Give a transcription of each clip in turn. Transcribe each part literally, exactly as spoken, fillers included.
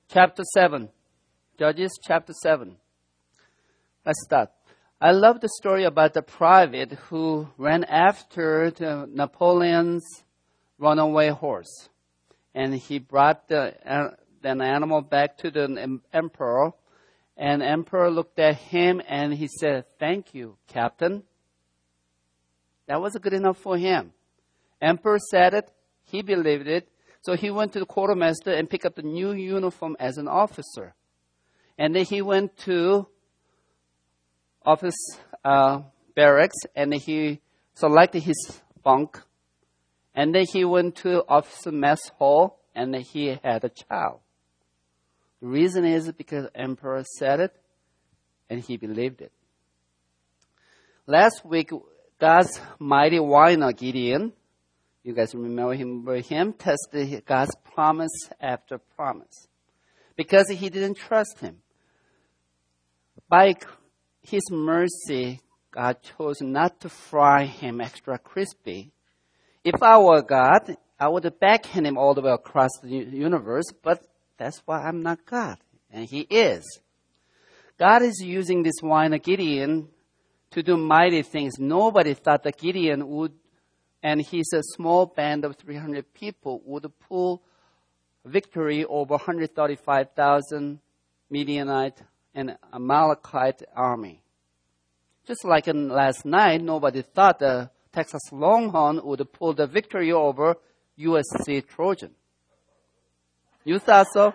chapter seven. Judges chapter seven. Let's start. I love the story about the private who ran after the Napoleon's runaway horse. And he brought the, uh, the animal back to the emperor. And emperor looked at him and he said, "Thank you, Captain." That was good enough for him. Emperor said it. He believed it. So he went to the quartermaster and picked up the new uniform as an officer. And then he went to office uh, barracks and he selected his bunk. And then he went to officer mess hall and he had a child. The reason is because emperor said it and he believed it. Last week, God's mighty warrior Gideon, you guys remember him, him tested God's promise after promise because he didn't trust him. By his mercy, God chose not to fry him extra crispy. If I were God, I would backhand him all the way across the universe, but that's why I'm not God, and he is. God is using this whiner Gideon to do mighty things. Nobody thought that Gideon would, and his a small band of three hundred people, would pull victory over one hundred thirty-five thousand Midianite and Amalekite army. Just like in last night, nobody thought the Texas Longhorn would pull the victory over U S C Trojan. You thought so?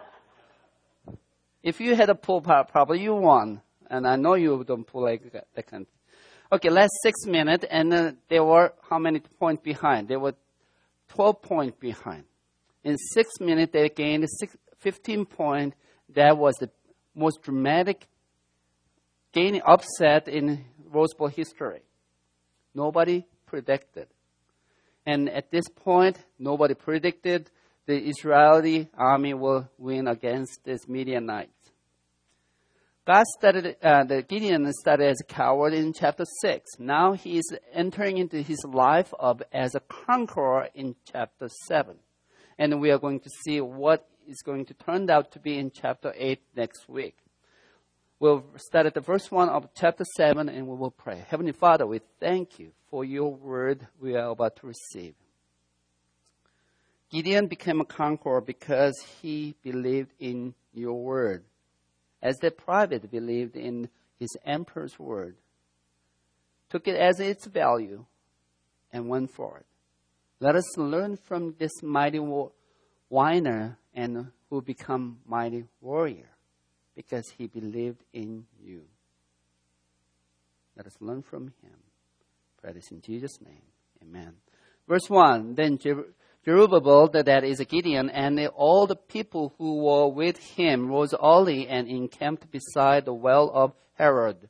If you had a pull, probably you won. And I know you don't pull like that kind. Okay, last six minutes, and uh, they were how many points behind? They were twelve points behind. In six minutes, they gained six, fifteen points. That was the most dramatic gaining upset in Rose Bowl history. Nobody predicted. And at this point, nobody predicted the Israeli army will win against this Midianites. God started, uh, the Gideon started as a coward in chapter six. Now he is entering into his life of as a conqueror in chapter seven. And we are going to see what is going to turn out to be in chapter eight next week. We'll start at the verse one of chapter seven and we will pray. Heavenly Father, we thank you for your word we are about to receive. Gideon became a conqueror because he believed in your word, as the private believed in his emperor's word, took it as its value, and went for it. Let us learn from this mighty whiner and who become mighty warrior, because he believed in you. Let us learn from him. Pray this in Jesus' name. Amen. Verse one, then Jer- Jerubbaal, that is Gideon, and all the people who were with him rose early and encamped beside the well of Herod,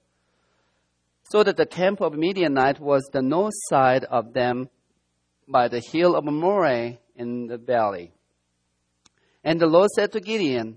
so that the camp of Midianite was the north side of them by the hill of Moreh in the valley. And the Lord said to Gideon,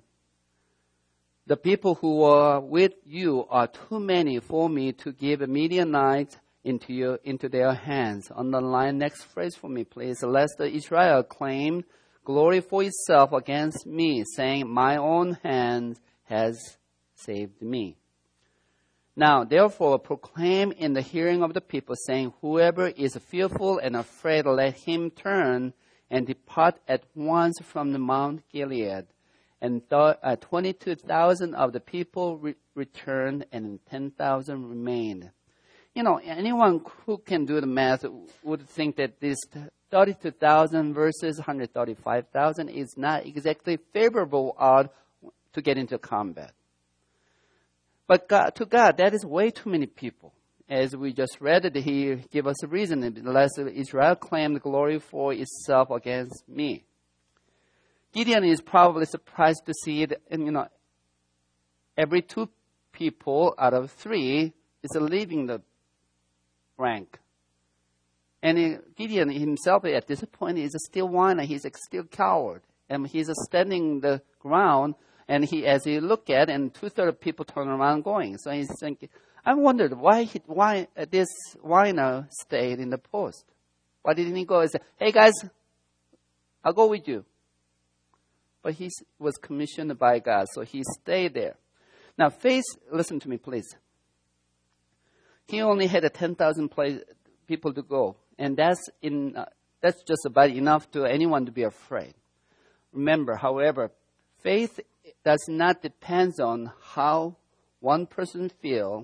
the people who are with you are too many for me to give Midianites into your, into their hands. Underline next phrase for me, please. Lest Israel claim glory for itself against me, saying, my own hand has saved me. Now, therefore, proclaim in the hearing of the people, saying, whoever is fearful and afraid, let him turn and depart at once from the Mount Gilead. And th- uh, twenty-two thousand of the people re- returned, and ten thousand remained. You know, anyone who can do the math would think that this thirty-two thousand versus one hundred thirty-five thousand is not exactly favorable odds to get into combat. But God, to God, that is way too many people. As we just read it, He gave us a reason. Lest Israel claimed glory for itself against me. Gideon is probably surprised to see it, and you know, every two people out of three is leaving the rank. And Gideon himself at this point is still whiner. He's still coward. And he's standing the ground, and he, as he look at, and two-thirds of people turn around going. So he's thinking, I wondered why he, why this whiner stayed in the post. Why didn't he go and say, hey guys, I'll go with you. but he was commissioned by God, so he stayed there. Now, faith, listen to me, please. He only had ten thousand people to go, and that's in uh, that's just about enough to anyone to be afraid. Remember, however, faith does not depend on how one person feels.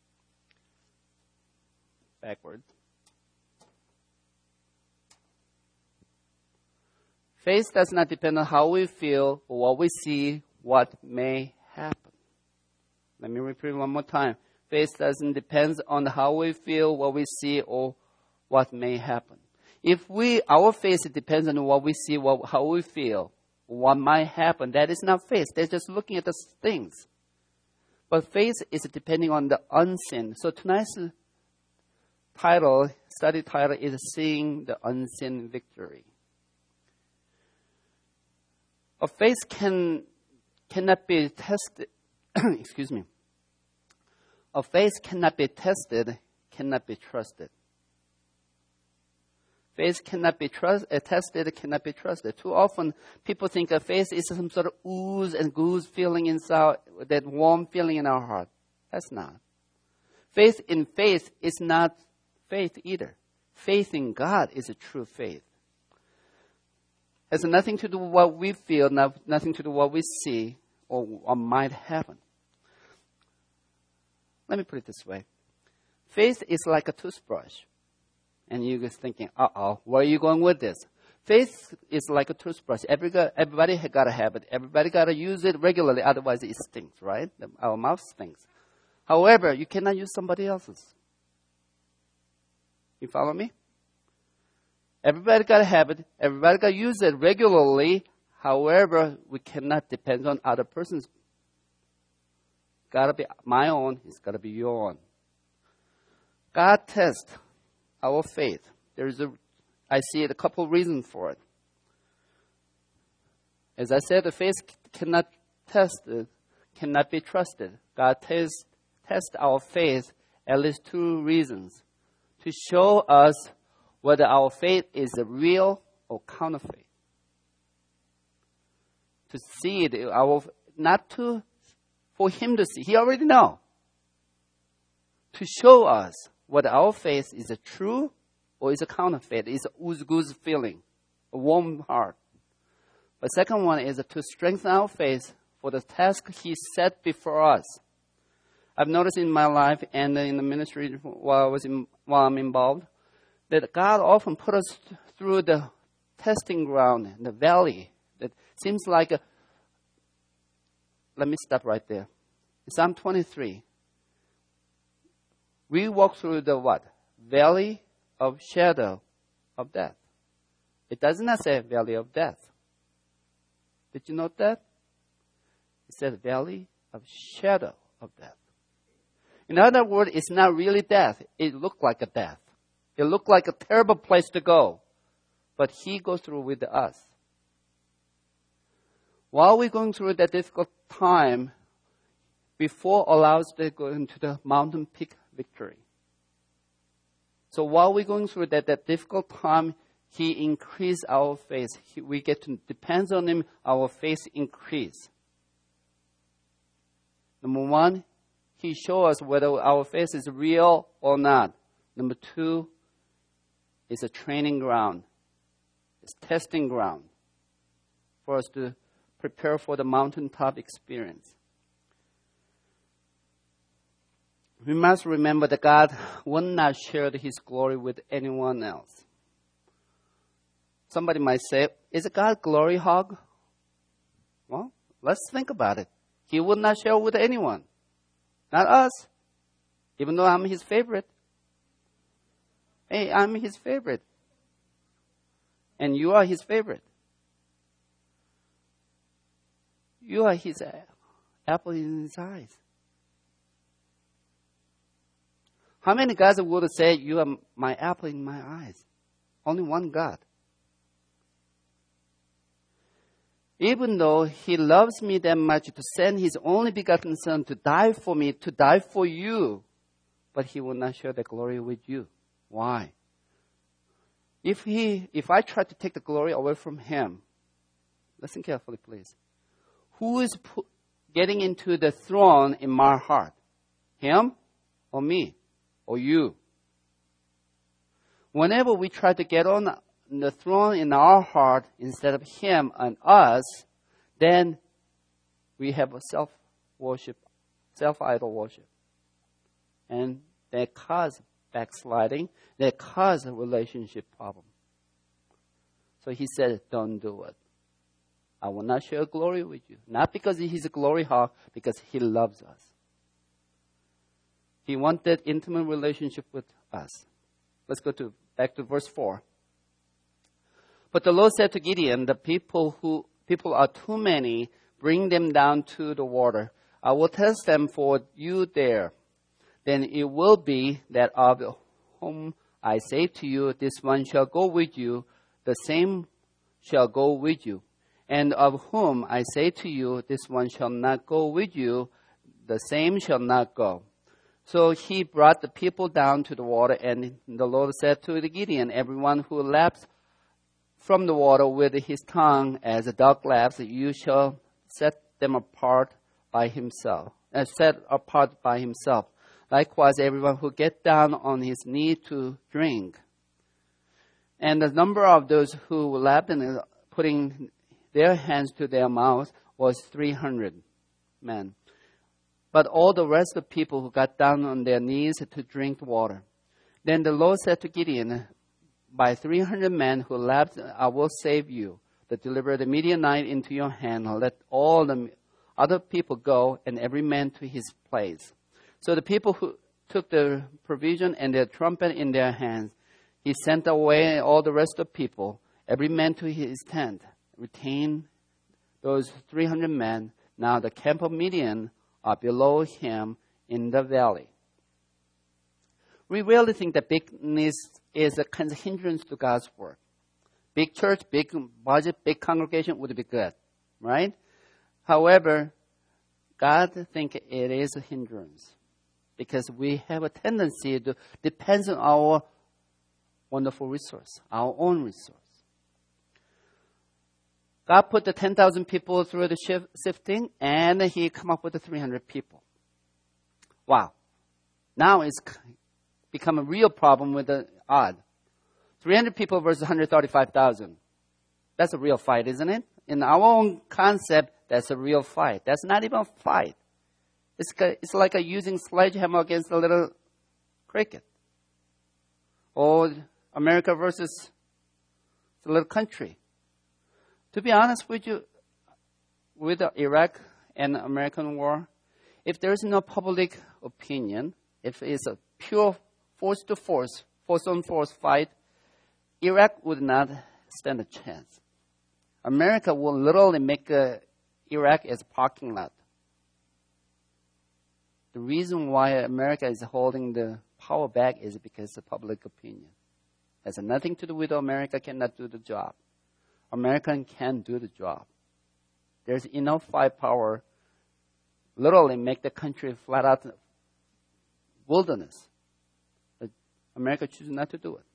Backwards. Faith does not depend on how we feel or what we see, what may happen. Let me repeat one more time. Faith doesn't depend on how we feel, what we see, or what may happen. If we, our faith depends on what we see, what, how we feel, what might happen, that is not faith. They're just looking at the things. But faith is depending on the unseen. So tonight's title, study title is Seeing the Unseen Victory. A faith can, cannot be tested, excuse me. A faith cannot be tested, cannot be trusted. Faith cannot be trust, uh, tested, cannot be trusted. Too often, people think a faith is some sort of ooze and goose feeling inside, that warm feeling in our heart. That's not. Faith in faith is not faith either. Faith in God is a true faith. It has nothing to do with what we feel, not, nothing to do with what we see or what might happen. Let me put it this way. Faith is like a toothbrush. And you're just thinking, uh-oh, where are you going with this? Faith is like a toothbrush. Every, everybody got to have it. Everybody got to use it regularly. Otherwise, it stinks, right? Our mouth stinks. However, you cannot use somebody else's. You follow me? Everybody got to have it. Everybody got to use it regularly. However, we cannot depend on other persons. Got to be my own. It's got to be your own. God tests our faith. There is a, I see a couple of reasons for it. As I said, the faith cannot test it, cannot be trusted. God tests test our faith at least two reasons: to show us whether our faith is real or counterfeit. To see it, our not to for Him to see. He already knows. To show us whether our faith is a true or is a counterfeit, is a ooze-goose feeling, a warm heart. The second one is to strengthen our faith for the task He set before us. I've noticed in my life and in the ministry while I was in, while I'm involved, that God often put us through the testing ground, the valley. That seems like a, let me stop right there. In Psalm twenty-three, we walk through the what? Valley of shadow of death. It does not say valley of death. Did you note that? It says valley of shadow of death. In other words, it's not really death. It looked like a death. It looked like a terrible place to go. But He goes through with us. While we're going through that difficult time, before allows us to go into the mountain peak victory. So while we're going through that, that difficult time, He increased our faith. He, we get to depend on Him, our faith increase. Number one, He shows us whether our faith is real or not. Number two, it's a training ground. It's testing ground for us to prepare for the mountaintop experience. We must remember that God will not share His glory with anyone else. Somebody might say, is God glory hog? Well, let's think about it. He will not share with anyone. Not us. Even though I'm His favorite. Hey, I'm His favorite. And you are His favorite. You are His apple in His eyes. How many gods would say, you are my apple in my eyes? Only one God. Even though He loves me that much to send His only begotten Son to die for me, to die for you, but He will not share the glory with you. Why? If He, if I try to take the glory away from Him, Listen carefully, please. Who is pu- getting into the throne in my heart? Him or me or you? Whenever we try to get on the throne in our heart instead of him and us, then we have a self-worship, self-idol worship. And that causes backsliding, that causes a relationship problem. So he said, don't do it. I will not share glory with you. Not because he's a glory hog, because he loves us. He wanted intimate relationship with us. Let's go to back to verse four. But the Lord said to Gideon, the people who people are too many, bring them down to the water. I will test them for you there. Then it will be that of whom I say to you, this one shall go with you, the same shall go with you. And of whom I say to you, this one shall not go with you, the same shall not go. So he brought the people down to the water, and the Lord said to the Gideon, everyone who laps from the water with his tongue as a dog laps, you shall set them apart by himself, uh, set apart by himself. Likewise, everyone who gets down on his knee to drink. And the number of those who lapped and putting their hands to their mouths was three hundred men. But all the rest of the people who got down on their knees to drink water. Then the Lord said to Gideon, by three hundred men who lapped, I will save you, to deliver the Midianite into your hand. Let all the other people go, and every man to his place. So the people who took the provision and their trumpet in their hands, he sent away all the rest of the people, every man to his tent, retained those three hundred men. Now the camp of Midian are below him in the valley. We really think that bigness is a kind of hindrance to God's work. Big church, big budget, big congregation would be good, right? However, God thinks it is a hindrance because we have a tendency to depend on our wonderful resource, our own resource. God put the ten thousand people through the shift, sifting, and he come up with the three hundred people. Wow. Now it's become a real problem with the odd. three hundred people versus one hundred thirty-five thousand. That's a real fight, isn't it? In our own concept, that's a real fight. That's not even a fight. It's, it's like a using sledgehammer against a little cricket. Or America versus a little country. To be honest with you, with the Iraq and American war, if there is no public opinion, if it's a pure force to force, force on force fight, Iraq would not stand a chance. America will literally make uh, Iraq as a parking lot. The reason why America is holding the power back is because of public opinion. It has nothing to do with America cannot do the job. American can do the job. There's enough firepower, literally make the country flat out wilderness. But America chooses not to do it.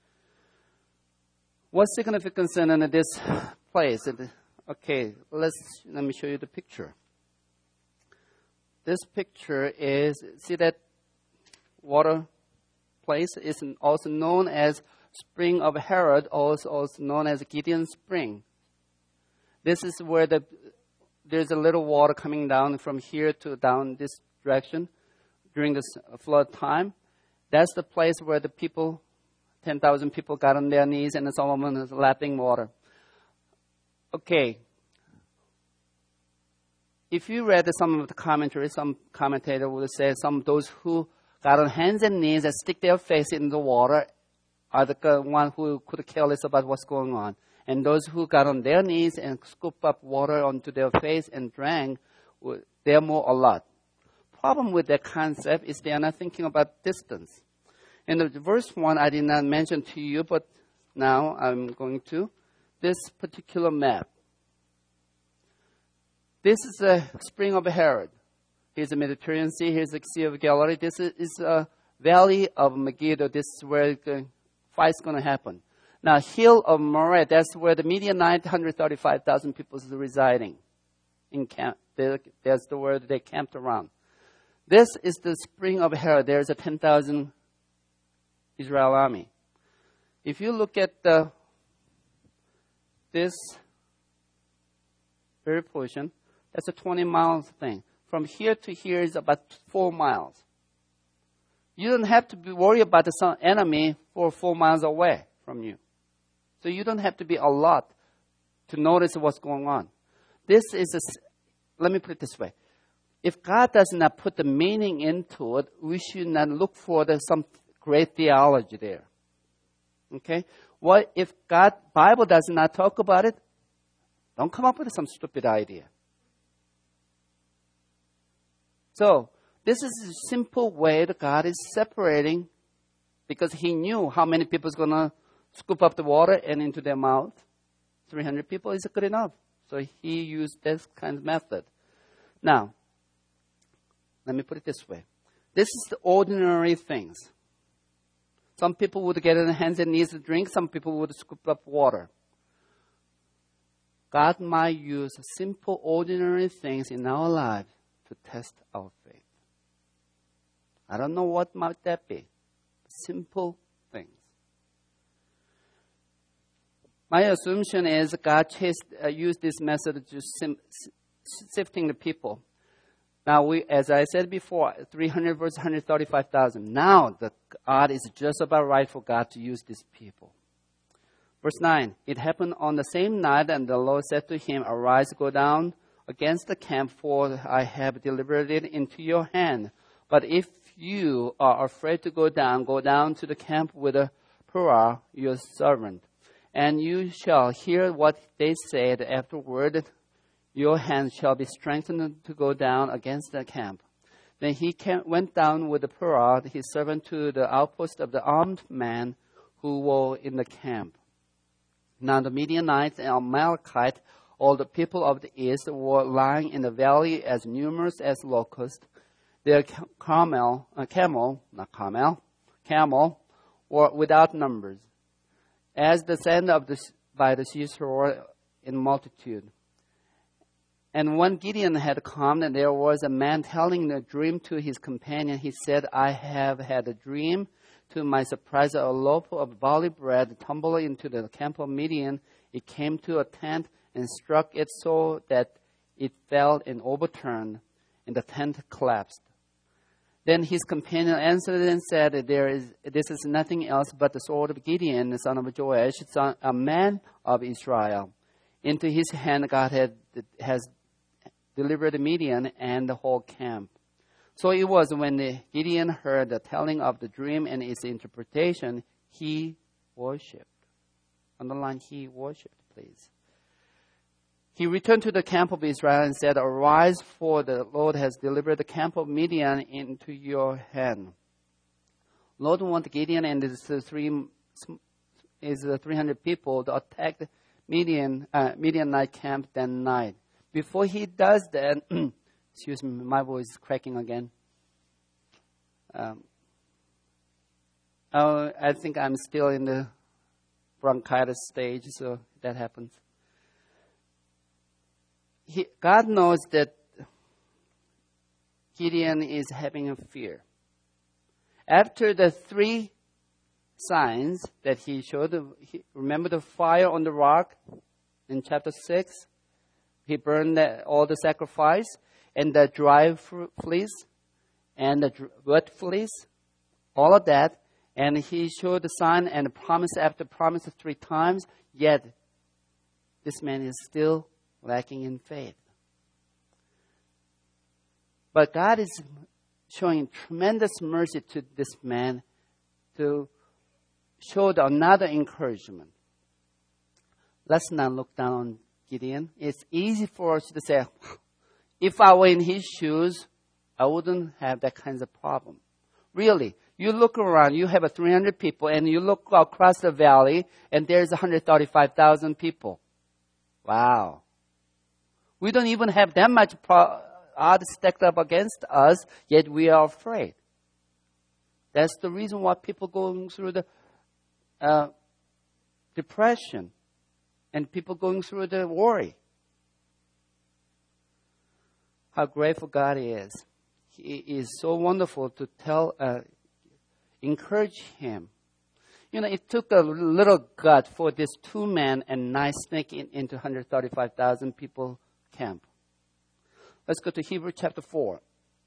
What's significance in this place? Okay, let's let me show you the picture. This picture is, see that water place is also known as Spring of Herod, also, also known as Gideon Spring. This is where the there's a little water coming down from here to down this direction during this flood time. That's the place where the people, ten thousand people got on their knees and Solomon is lapping water. Okay. If you read some of the commentary, some commentator would say some of those who got on hands and knees and stick their face in the water are the one who could care less about what's going on. And those who got on their knees and scoop up water onto their face and drank, they're more alert. Problem with that concept is they are not thinking about distance. In the verse one, I did not mention to you, but now I'm going to. This particular map. This is the Spring of Herod. Here's the Mediterranean Sea. Here's the Sea of Galilee. This is, is a valley of Megiddo. This is where the fight's going to happen. Now, hill of Moreh, that's where the Midianite one hundred thirty-five thousand people is residing. In camp, that's the word they camped around. This is the spring of Hera. There's a ten thousand Israel army. If you look at the this very portion, that's a twenty miles thing. From here to here is about four miles. You don't have to be worried about the enemy for four miles away from you. So you don't have to be a lot to notice what's going on. This is a, let me put it this way. If God does not put the meaning into it, we should not look for the, some great theology there. Okay? What if God, Bible does not talk about it? Don't come up with some stupid idea. So, this is a simple way that God is separating, because He knew how many people is going to scoop up the water and into their mouth. three hundred people is good enough. So He used this kind of method. Now, let me put it this way. This is the ordinary things. Some people would get on their hands and knees to drink. Some people would scoop up water. God might use simple, ordinary things in our lives to test our faith. I don't know what might that be. Simple things. My assumption is God chased, uh, used this method to sim- sifting the people. Now, we, as I said before, three hundred versus one hundred thirty-five thousand. Now, the God is just about right for God to use these people. Verse nine, it happened on the same night, and the Lord said to him, arise, go down against the camp, for I have delivered it into your hand. But if you are afraid to go down, go down to the camp with Purah, your servant. And you shall hear what they said. Afterward, your hand shall be strengthened to go down against the camp. Then he came, went down with Purah, his servant, to the outpost of the armed men who were in the camp. Now the Midianites and Amalekites, all the people of the east, were lying in the valley as numerous as locusts. Their camel, uh, camel, not camel, camel, were without numbers, as the sand of the by the seashore in multitude. And when Gideon had come, and there was a man telling a dream to his companion, he said, I have had a dream. To my surprise, a loaf of barley bread tumbled into the camp of Midian. It came to a tent and struck it so that it fell and overturned, and the tent collapsed. Then his companion answered and said, "There is this is nothing else but the sword of Gideon, the son of Joash, son, a man of Israel. Into his hand God had, has delivered Midian and the whole camp." So it was when Gideon heard the telling of the dream and its interpretation, he worshipped. Underline, he worshipped, please. He returned to the camp of Israel and said, "Arise, for the Lord has delivered the camp of Midian into your hand." Lord wanted Gideon and his three his three hundred people to attack the Midian uh, Midianite camp that night. Before he does that, excuse me, my voice is cracking again. Um, oh, I think I'm still in the bronchitis stage, so that happens. He, God knows that Gideon is having a fear. After the three signs that he showed, he, remember the fire on the rock in chapter six? He burned the, all the sacrifice, and the dry fleece, and the wet fleece, all of that. And he showed the sign and promise after promise three times, yet this man is still lacking in faith. But God is showing tremendous mercy to this man to show another encouragement. Let's not look down on Gideon. It's easy for us to say, if I were in his shoes, I wouldn't have that kind of problem. Really, you look around, you have a three hundred people, and you look across the valley, and there's one hundred thirty-five thousand people. Wow. We don't even have that much pro- odds stacked up against us, yet we are afraid. That's the reason why people going through the uh, depression, and people going through the worry. How grateful God is. He is so wonderful to tell, uh, encourage him. You know, it took a little gut for this two men and nine sneak in, into one hundred thirty-five thousand people camp. Let's go to Hebrews chapter four.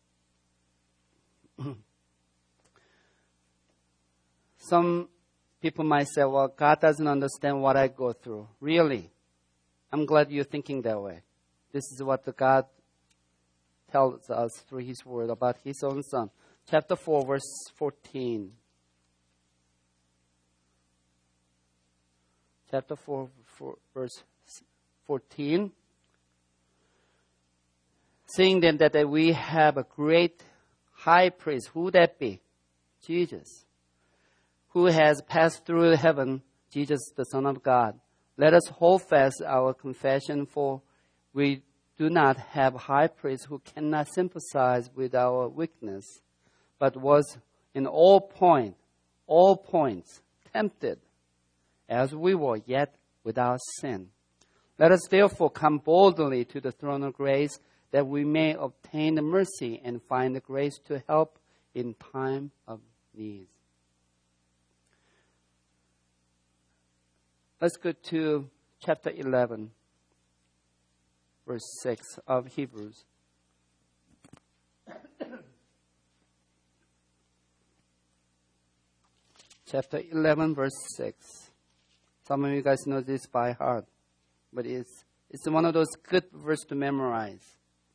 Some people might say, well, God doesn't understand what I go through. Really? I'm glad you're thinking that way. This is what the God tells us through his word about his own son. Chapter four, verse fourteen. Chapter four, four verse fourteen. Seeing then that we have a great high priest, who would that be? Jesus, who has passed through heaven, Jesus, the Son of God. Let us hold fast our confession, for we do not have a high priest who cannot sympathize with our weakness, but was in all point, all points tempted, as we were, yet without sin. Let us therefore come boldly to the throne of grace, that we may obtain the mercy and find the grace to help in time of need. Let's go to chapter eleven, verse six of Hebrews. Chapter eleven, verse six. Some of you guys know this by heart, but it's, it's one of those good verses to memorize.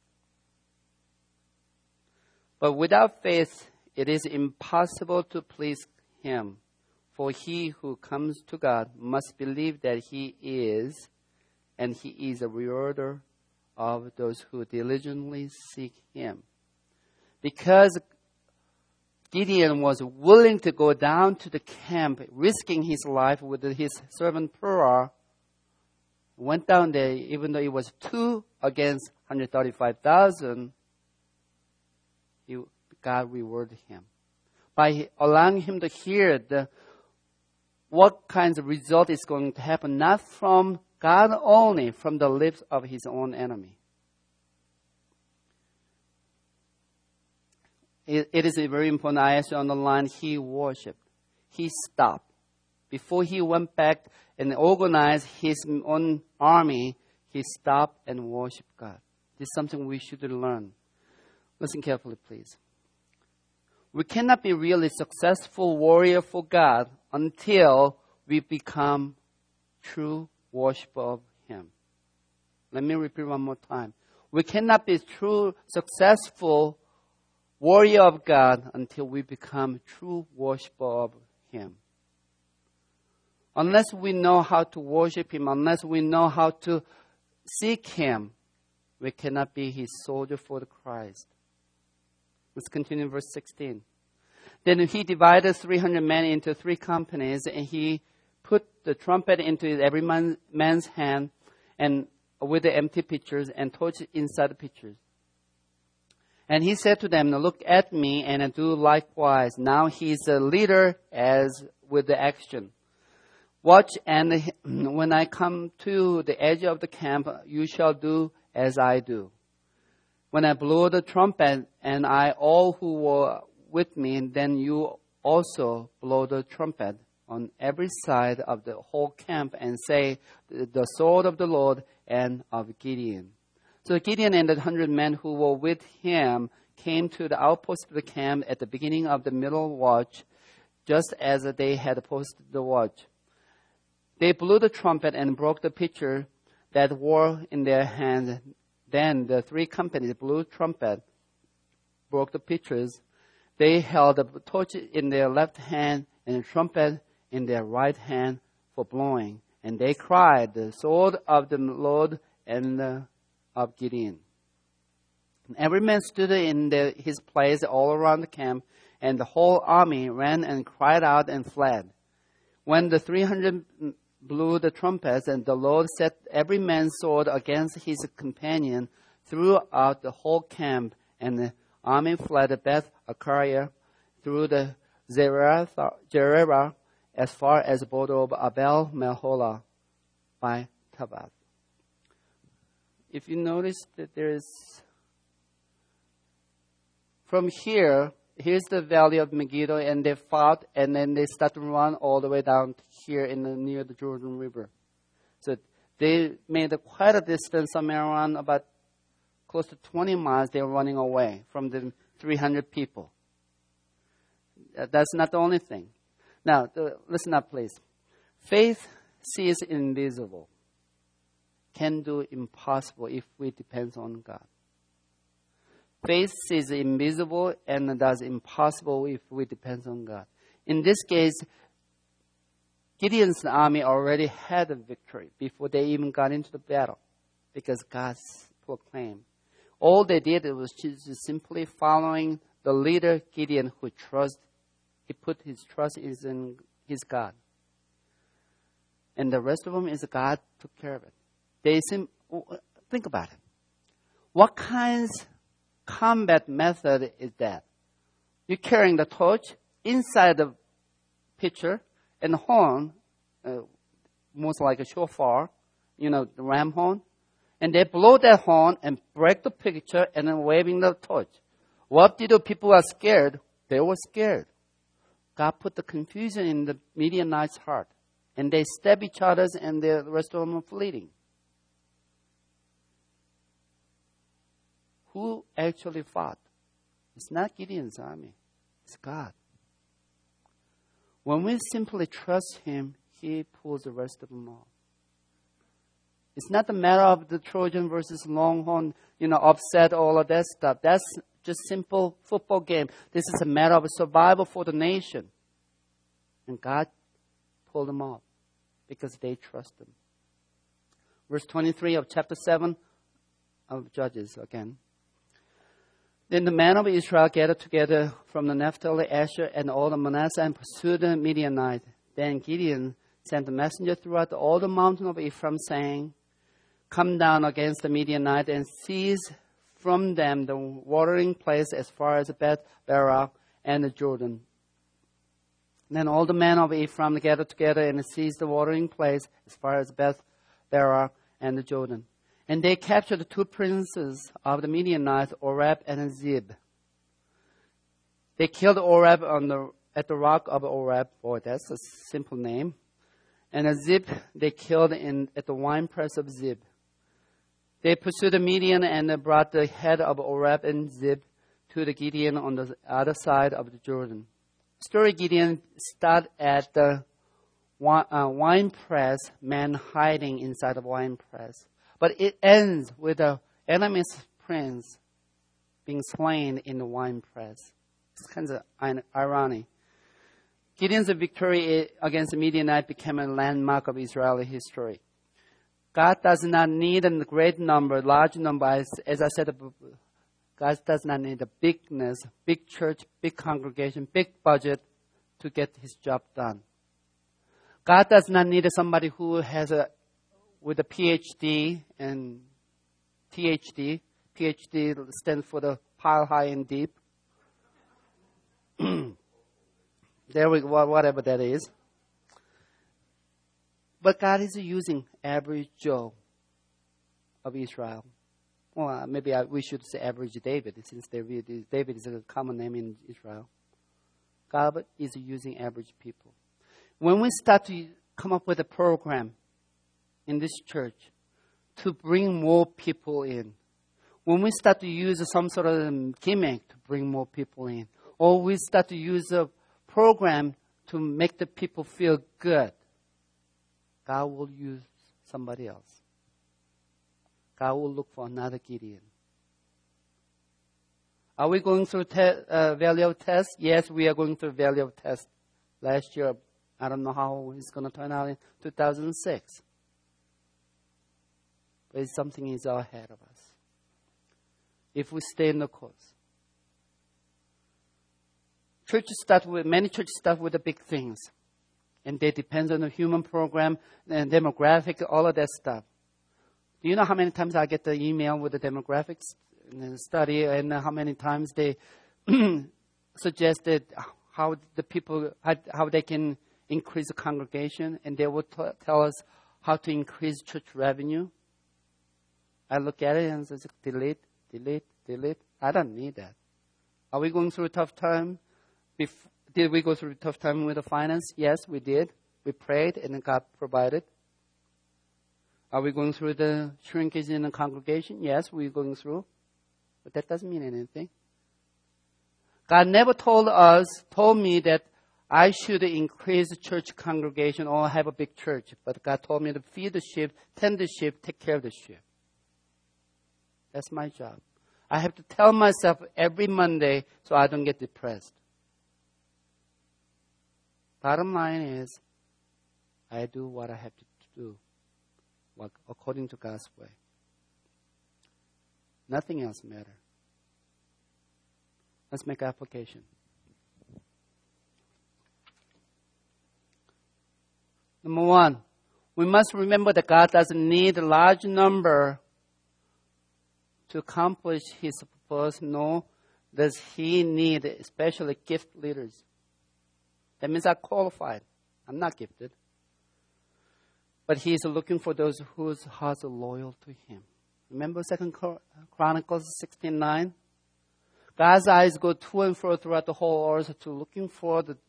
But without faith, it is impossible to please him. For he who comes to God must believe that he is, and he is a rewarder of those who diligently seek him. Because Gideon was willing to go down to the camp, risking his life with his servant Purah, went down there, even though it was two against one hundred thirty-five thousand, God rewarded him by allowing him to hear the what kinds of result is going to happen, not from God only, from the lips of his own enemy. It, it is a very important. I actually underline, he worshipped. He stopped. Before he went back and organized his own army, he stopped and worshiped God. This is something we should learn. Listen carefully, please. We cannot be really successful warrior for God until we become true worshiper of him. Let me repeat one more time. We cannot be true successful warrior of God until we become true worshiper of him. Unless we know how to worship him, unless we know how to seek him, we cannot be his soldier for the Christ. Let's continue verse sixteen. Then he divided three hundred men into three companies, and he put the trumpet into every man, man's hand, and with the empty pitchers, and torch inside the pitchers. And he said to them, look at me and do likewise. Now he's a leader as with the action. Watch, and when I come to the edge of the camp, you shall do as I do. When I blow the trumpet, and I all who were with me, then you also blow the trumpet on every side of the whole camp, and say, the sword of the Lord and of Gideon. So Gideon and the hundred men who were with him came to the outpost of the camp at the beginning of the middle watch, just as they had posted the watch. They blew the trumpet and broke the pitcher that were in their hand. Then the three companies blew trumpet, broke the pitchers. They held a torch in their left hand and a trumpet in their right hand for blowing. And they cried, the sword of the Lord and the, of Gideon. And every man stood in the, his place all around the camp, and the whole army ran and cried out and fled. When the three hundred blew the trumpets, and the Lord set every man's sword against his companion throughout the whole camp, and the army fled Beth Akariah through the Zerah, as far as the border of Abel Meholah by Tabath. If you notice that there's, from here, here's the valley of Megiddo, and they fought, and then they start to run all the way down here in the, near the Jordan River. So they made a, quite a distance, somewhere around about close to twenty miles. They were running away from the three hundred people. That's not the only thing. Now, the, listen up, please. Faith sees invisible, can do impossible if we depend on God. Faith sees invisible and does impossible if we depend on God. In this case, Gideon's army already had a victory before they even got into the battle because God proclaimed. All they did was just simply following the leader Gideon, who trust, he put his trust in his God. And the rest of them is God took care of it. They seem, think about it. What kinds combat method is that? You're carrying the torch inside the pitcher and the horn, uh, most like a shofar, you know, the ram horn. And they blow that horn and break the pitcher and then waving the torch. What did the people are scared? They were scared. God put the confusion in the Midianites' heart. And they stab each other and the rest of them are fleeing. Who actually fought? It's not Gideon's army. It's God. When we simply trust Him, He pulls the rest of them off. It's not the matter of the Trojan versus Longhorn, you know, upset, all of that stuff. That's just simple football game. This is a matter of survival for the nation. And God pulled them off because they trust Him. Verse twenty-three of chapter seven of Judges again. Then the men of Israel gathered together from the Naphtali, Asher, and all the Manasseh and pursued the Midianites. Then Gideon sent a messenger throughout all the mountain of Ephraim, saying, "Come down against the Midianites and seize from them the watering place as far as Beth Barak and the Jordan." Then all the men of Ephraim gathered together and seized the watering place as far as Beth Barak and the Jordan. And they captured the two princes of the Midianites, Oreb and Zeb. They killed Oreb on the, at the rock of Oreb. Boy, that's a simple name. And Zeb they killed in, at the winepress of Zeb. They pursued the Midian and brought the head of Oreb and Zeb to the Gideon on the other side of the Jordan. Story Gideon started at the wine press, men hiding inside the wine press. But it ends with the enemy's prince being slain in the wine press. It's kind of irony. Gideon's victory against the Midianite became a landmark of Israeli history. God does not need a great number, large number. As, as I said, God does not need a bigness, big church, big congregation, big budget to get His job done. God does not need somebody who has a with a P H D and T H D. P H D stands for the pile high and deep. There we go, whatever that is. But God is using average Joe of Israel. Well, maybe I, we should say average David, since David, David is a common name in Israel. God is using average people. When we start to come up with a program in this church to bring more people in, when we start to use some sort of gimmick to bring more people in, or we start to use a program to make the people feel good, God will use somebody else. God will look for another Gideon. Are we going through te- uh, valley of test? Yes, we are going through valley of test. Last year, I don't know how it's going to turn out in two thousand six. But something is ahead of us. If we stay in the course. Churches start with, many churches start with the big things. And they depend on the human program and demographic, all of that stuff. Do you know how many times I get the email with the demographics and the study, and how many times they suggested how the people, how, how they can increase the congregation, and they will t- tell us how to increase church revenue. I look at it and say, delete, delete, delete. I don't need that. Are we going through a tough time? Bef- did we go through a tough time with the finance? Yes, we did. We prayed and God provided. Are we going through the shrinkage in the congregation? Yes, we're going through. But that doesn't mean anything. God never told us, told me that I should increase the church congregation or have a big church. But God told me to feed the sheep, tend the sheep, take care of the sheep. That's my job. I have to tell myself every Monday so I don't get depressed. Bottom line is, I do what I have to do, what, according to God's way. Nothing else matters. Let's make application. Number one, we must remember that God doesn't need a large number to accomplish His purpose, nor does He need especially gifted leaders. That means I'm qualified. I'm not gifted. But He is looking for those whose hearts are loyal to Him. Remember Second Chronicles sixteen nine? God's eyes go to and fro throughout the whole earth to looking for the,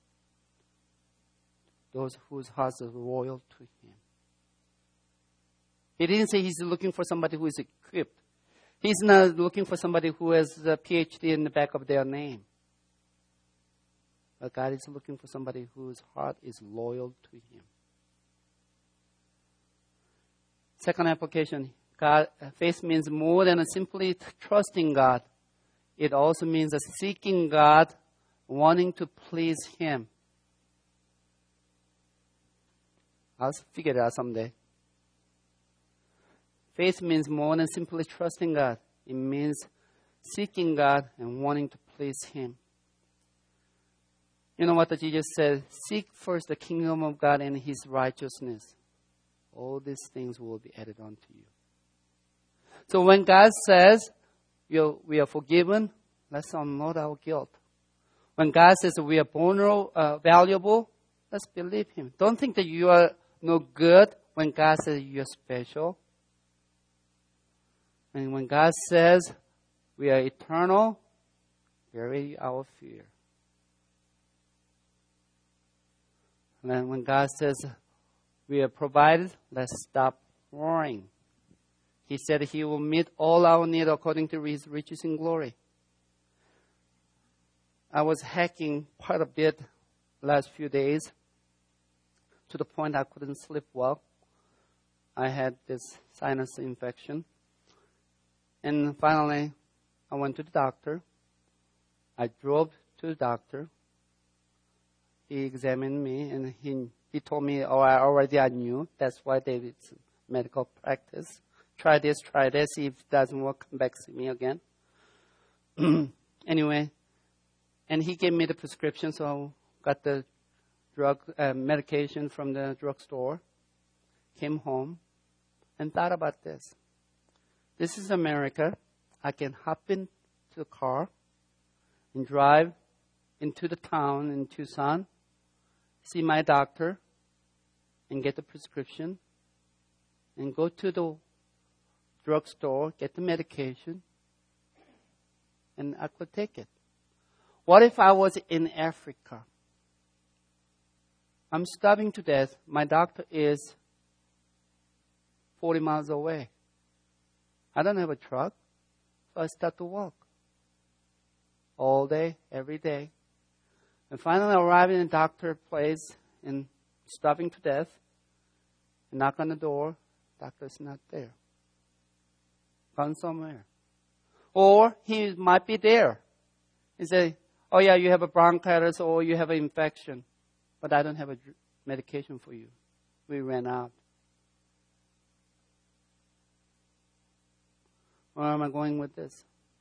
those whose hearts are loyal to Him. He didn't say He's looking for somebody who is equipped. He's not looking for somebody who has a P H D in the back of their name. But God is looking for somebody whose heart is loyal to Him. Second application, God, faith means more than simply trusting God. It also means seeking God, wanting to please Him. I'll figure it out someday. Faith means more than simply trusting God. It means seeking God and wanting to please Him. You know what Jesus said? Seek first the kingdom of God and His righteousness. All these things will be added on to you. So when God says we are, we are forgiven, let's unload our guilt. When God says we are vulnerable, uh, valuable, let's believe Him. Don't think that you are no good when God says you are special. And when God says we are eternal, bury our fear. And then when God says we are provided, let's stop worrying. He said He will meet all our needs according to His riches in glory. I was hacking quite a bit last few days to the point I couldn't sleep well. I had this sinus infection. And finally, I went to the doctor. I drove to the doctor. He examined me and he he told me, oh, I already I knew. That's why David's medical practice. Try this, try this. If it doesn't work, come back see me again. Anyway, and he gave me the prescription, so I got the drug uh, medication from the drugstore. Came home and thought about this. This is America. I can hop into the car and drive into the town in Tucson, see my doctor, and get the prescription, and go to the drugstore, get the medication, and I could take it. What if I was in Africa? I'm starving to death. My doctor is forty miles away. I don't have a truck, so I start to walk all day, every day. And finally arrive in a doctor's place and starving to death. And knock on the door, doctor's not there. Gone somewhere. Or he might be there. He say, oh yeah, you have a bronchitis or you have an infection, but I don't have a medication for you. We ran out. Where am I going with this?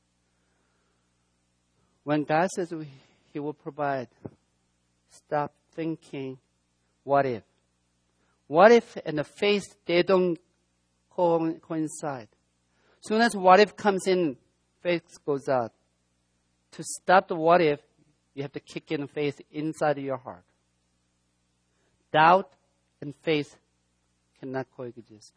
When God says He will provide, stop thinking, what if? What if and the faith, they don't co- coincide? As soon as what if comes in, faith goes out. To stop the what if, you have to kick in faith inside of your heart. doubt and faith cannot coexist.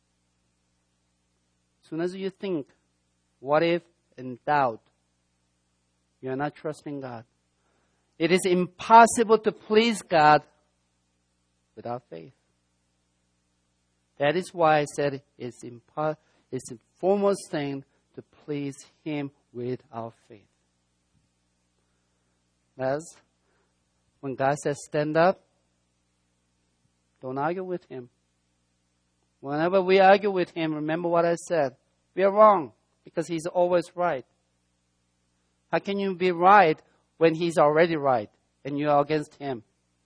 As soon as you think, what if, and doubt, you are not trusting God. It is impossible to please God without faith. That is why I said it's, impo- it's the foremost thing to please Him with our faith. As when God says stand up, don't argue with Him. Whenever we argue with Him, remember what I said. We are wrong because He's always right. How can you be right when He's already right and you are against Him?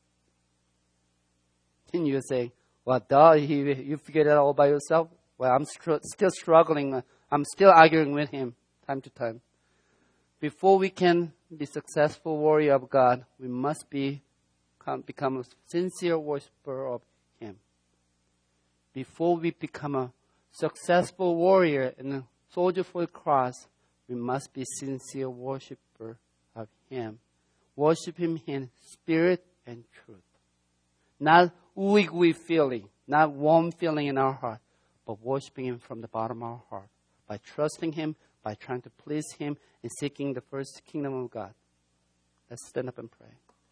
And you say, well, duh, he, you figured it out all by yourself. Well, I'm str- still struggling. I'm still arguing with Him time to time. Before we can be successful warrior of God, we must be become a sincere worshiper of Him. Before we become a successful warrior and a soldier for the cross, we must be sincere worshiper of Him. Worship Him in spirit and truth. Not ooey-gooey feeling, not warm feeling in our heart, but worshiping Him from the bottom of our heart. By trusting Him, by trying to please Him, and seeking the first kingdom of God. Let's stand up and pray.